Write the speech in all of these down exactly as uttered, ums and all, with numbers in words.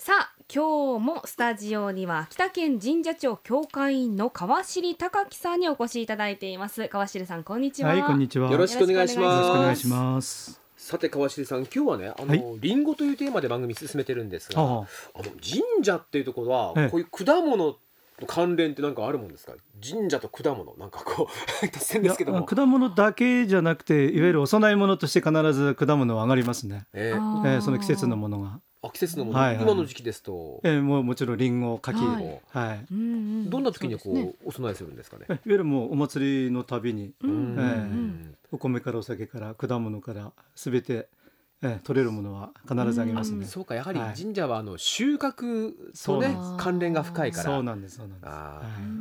さあ今日もスタジオには秋田県神社庁協会員の川尻隆樹さんにお越しいただいています。川尻さんこんにちは。 はい、こんにちは。 よろしくお願いします。 よろしくお願いします。 さて川尻さん、今日はねあの、はい、リンゴというテーマで番組進めてるんですが、ああの神社っていうところは、ええ、こういう果物の関連って何かあるもんですか？神社と果物なんかこう突然ですけども、 果物だけじゃなくていわゆるお供え物として必ず果物は上がりますね、えーえー、その季節のものが。 あ、季節のもの、はいはい、今の時期ですと、 えー、もうもちろんリンゴ、柿、 はいはい、どんな時にこう、ね、お供えするんですかね？いわゆるもうお祭りのたびに、うんえー、お米からお酒から果物からすべてええ、取れるものは必ずあげますね。 そうか、やはり神社はあの収穫とね、はい、関連が深いから。 そうなんです、そうなんです。 あ、はい、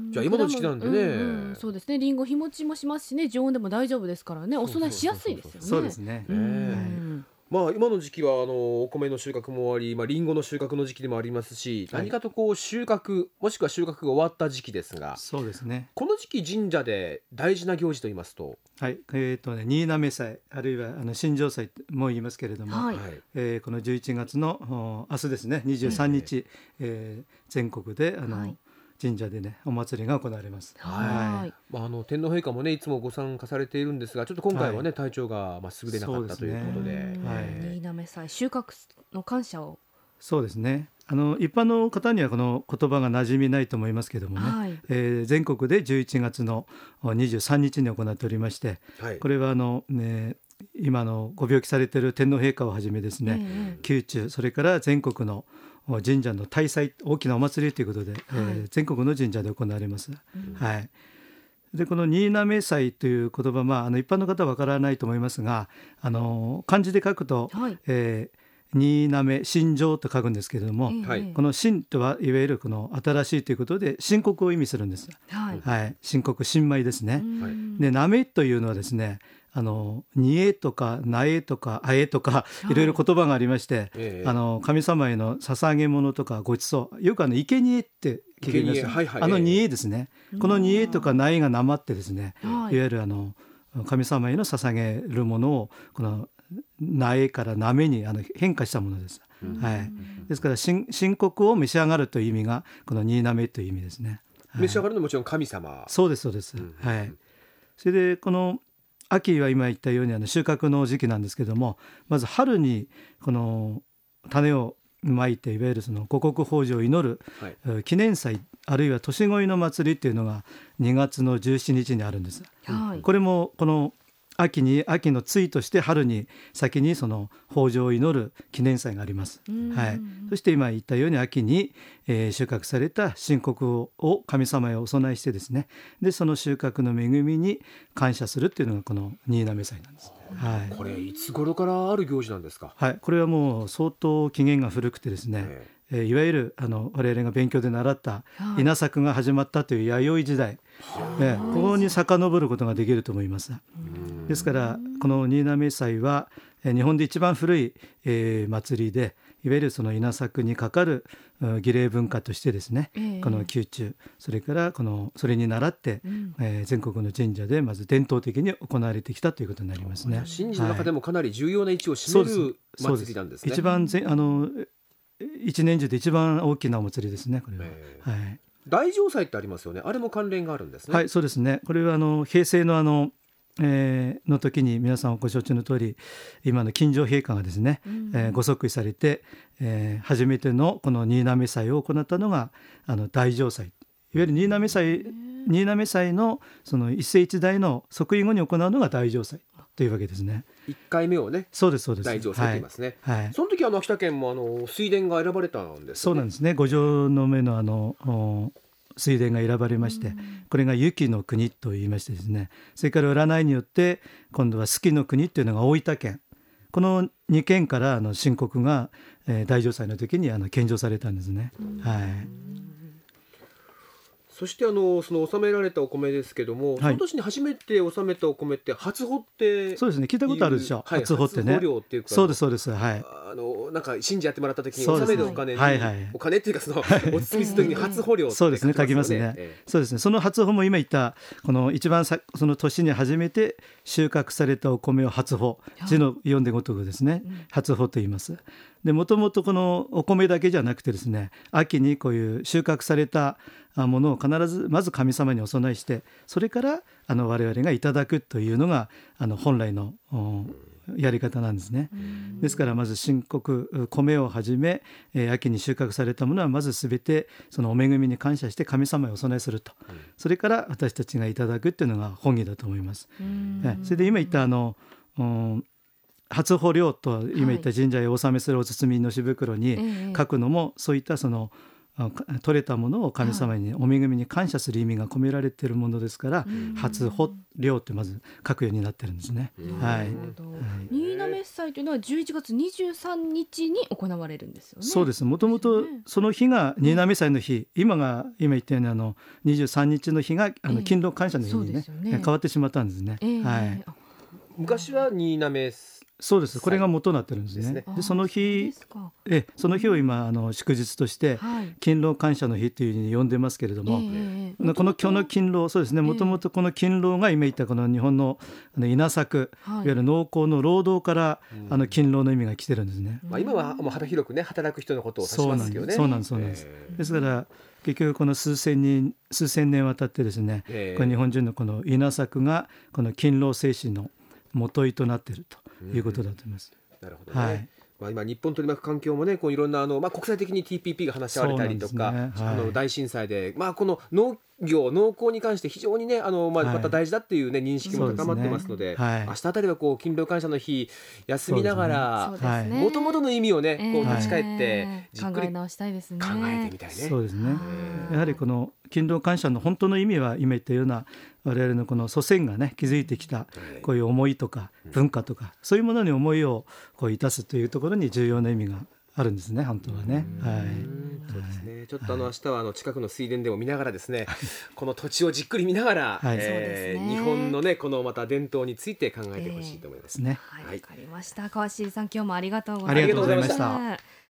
じゃあ今の時期なんでね、 うんうん、そうですね。リンゴ日持ちもしますしね、常温でも大丈夫ですからね、お供えしやすいですよね。 そうですね。 まあ、今の時期はあのお米の収穫もあり、まあ、リンゴの収穫の時期でもありますし、はい、何かとこう収穫もしくは収穫が終わった時期ですが、 そうですね、 この時期神社で大事な行事といいますと、 はい、えーとね、新滑祭あるいはあの新庄祭も言いますけれども、はいえー、このじゅういちがつの明日ですねにじゅうさんにち、えー、全国であの、はい神社でねお祭りが行われます。 はい、まあ、あの天皇陛下もねいつもご参加されているんですが、ちょっと今回はね、はい、体調がまあ優れなかったということで、 新滑祭収穫の感謝を。 そうですね、あの一般の方にはこの言葉が馴染みないと思いますけどもね、はいえー、全国でじゅういちがつのにじゅうさんにちに行っておりまして、はい、これはあの、ね、今のご病気されている天皇陛下をはじめですね、うん、宮中それから全国の神社の大祭大きなお祭りということで、はいえー、全国の神社で行われます、うんはい、でこの新滑祭という言葉、まあ、あの一般の方はわからないと思いますが、あの漢字で書くと、はいえー新滑新庄と書くんですけれども、はい、この新とはいわゆるこの新しいということで新国を意味するんです、はいはい、新国新米ですね。で滑というのはですね、あの煮えとか苗とかあえとかいろいろ言葉がありまして、はい、あの神様への捧げ物とかごちそうよくあの生贄って聞きます、はいはい、あの煮えですね、この煮えとか苗がなまってですね、いわゆるあの神様への捧げるものをこの苗から滑にあの変化したものです、はい、ですから新国を召し上がるという意味がこの新滑という意味ですね、 はい、召し上がるのはもちろん神様。 そうですそうです、うんはい、それでこの秋は今言ったようにあの収穫の時期なんですけども、まず春にこの種をまいていわゆるその五穀豊穣を祈る、はい、記念祭あるいは年越いの祭りっていうのがにがつのじゅうしちにちにあるんです、はい、これもこの秋に秋の対として春に先にその豊穣を祈る記念祭があります、はい、そして今言ったように秋に、えー、収穫された新穀を神様へお供えしてですね、でその収穫の恵みに感謝するっていうのがこの新滑祭なんです、 はい、これいつ頃からある行事なんですか？ はい、これはもう相当起源が古くてですね、えーえー、いわゆるあの我々が勉強で習った稲作が始まったという弥生時代、えー、ここに遡ることができると思います。ですからこの新滑祭は日本で一番古い、えー、祭りで、いわゆるその稲作にかかる儀礼文化としてですね、えー、この宮中それからこのそれに倣って、うんえー、全国の神社でまず伝統的に行われてきたということになりますね。 神事の中でもかなり重要な位置を占める祭りなんですね。 一番ぜあの一年中で一番大きなお祭りですね、これは、えーはい、 大嘗祭ってありますよね。あれも関連があるんですね。 はい、そうですね。これはあの平成のあのえー、の時に皆さんご承知の通り今の金城陛下がですね、うんえー、ご即位されて、えー、初めてのこの新滑祭を行ったのがあの大嘗祭、いわゆる新滑祭新滑祭のその一世一代の即位後に行うのが大嘗祭というわけですね。 いっかいめをね、 そうですそうです、 大嘗祭と言いますね、 はいはい、 その時あの秋田県もあの水田が選ばれたんですね。 そうなんですね。五条の目のあの水田が選ばれまして、これが雪の国と言いましてですね、それから占いによって今度は鋤の国というのが大分県、このにけんからあの新国が、えー、大嘗祭の時にあの献上されたんですね、はい、 そしてあのその納められたお米ですけども、はい、その年に初めて納めたお米って初穂ってそうですね、聞いたことあるでしょ、 はい、 初穂ってね。 初穂料っていうか、 そうですそうです、はい、 あのなんか信じやってもらった時に納めるお金に、はいはい、お金っていうかそのお包みする時に初穂料ってそうですね、書きますね、ええ、そうですね。その初穂も今言ったこの一番さその年に初めて収穫されたお米を初穂、字の読んでごとくですね、うん、初穂と言います。でもともとこのお米だけじゃなくてですね、秋にこういう収穫されたものを必ずまず神様にお供えして、それからあの我々がいただくというのがあの本来のやり方なんですね。ですからまず申告、米をはじめ、えー、秋に収穫されたものはまずすべてそのお恵みに感謝して神様にお供えすると、それから私たちがいただくというのが本義だと思います。それで今言ったあの、うん初穂料と今言った神社へお納めするお包みのし袋に書くのも、そういったその取れたものを神様にお恵みに感謝する意味が込められているものですから、初穂料ってまず書くようになってるんですね。はい、 新嘗祭というのはじゅういちがつにじゅうさんにちに行われるんですよね。 そうです。もともとその日が新嘗祭の日、うん、今が今言ったようにあのにじゅうさんにちの日があの勤労感謝の日に、ねえーね、変わってしまったんですね。えーはい、 昔は新嘗そうです。これが元になってるんですね。でその日えその日を今あの祝日として勤労感謝の日というふうに呼んでますけれども、えー、この今日の勤労、そうですね、もともとこの勤労が今言ったこの日本の稲作、はい、いわゆる農耕の労働からあの勤労の意味が来てるんですね。 まあ、今はもう幅広くね働く人のことを指しますけどね。 そうなんですそうなんです、えー、ですから結局この数千人数千年渡ってですね、えー、これ日本人のこの稲作がこの勤労精神の元井となっているということだと思います。 うん、なるほどね。はい、まあ、今日本取り巻く環境もねこういろんなあの、まあ、国際的に ティーピーピー が話し合われたりとか、ね、はい、あの大震災で、まあ、この農業農耕に関して非常にねあの、まあ、また大事だっていう、ね、認識も高まってますので、はい、明日あたりはこう勤労感謝の日休みながらもともとの意味をねこう立ち返ってじっくり考え直したいですね。 考えてみたいね。 そうですね。やはりこの勤労感謝の本当の意味は今言ったような我々のこの祖先がね築いてきたこういう思いとか文化とか、そういうものに思いをこう致すというところに重要な意味があるんですね、本当はね。はい、 そうですね。ちょっとあの明日はあの近くの水田でも見ながらですね、この土地をじっくり見ながら、はい、えー、日本のねこのまた伝統について考えてほしいと思います。 ね。 はい、わかりました。川尻さん、今日もありがとうございました。 ありがとうございました。